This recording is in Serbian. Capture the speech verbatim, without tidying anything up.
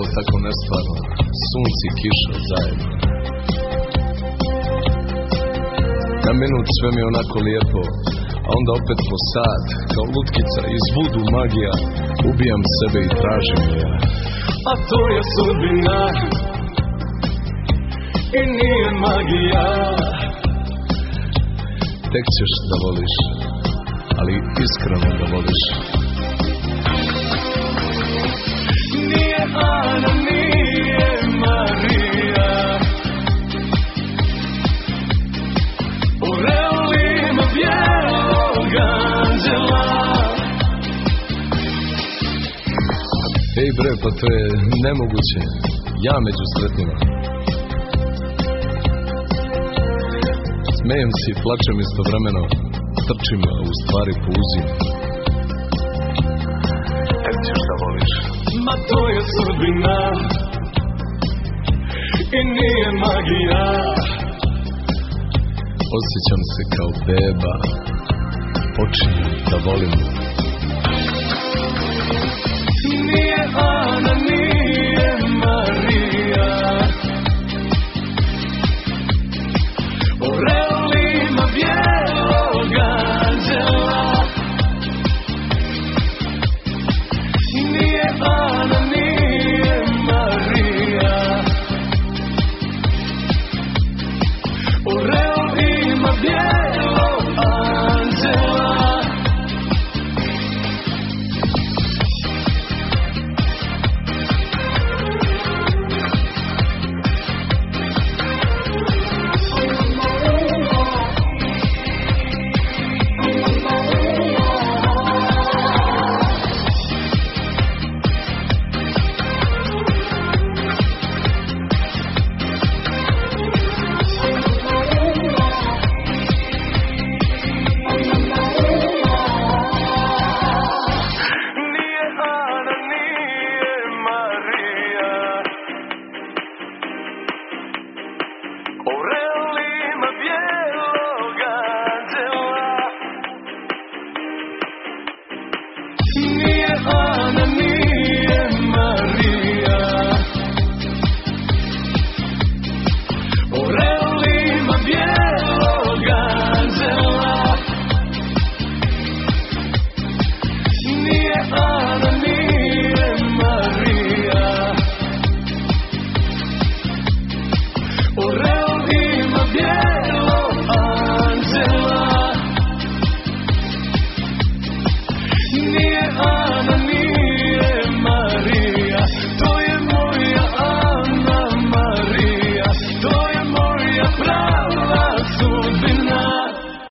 tako nestvarno, sunce i kiša zajedno. Na minut sve mi je onako lijepo, a onda opet po sat, kao lutkica iz vudu magija, ubijam sebe i tražim ja. A to je sudbina i nije magija. Tek ćeš da voliš, ali iskreno da voliš. Nije Ana, nije Marija, u reolima bijelog anđela. Ej bre, pa to je nemoguće, ja među sretnima. Smejem se i plačem istovremeno, trčim, a u stvari puzim. Tek ćeš da voliš. Ma to je sudbina i nije magija. Osjećam se kao beba, počinjem da volim.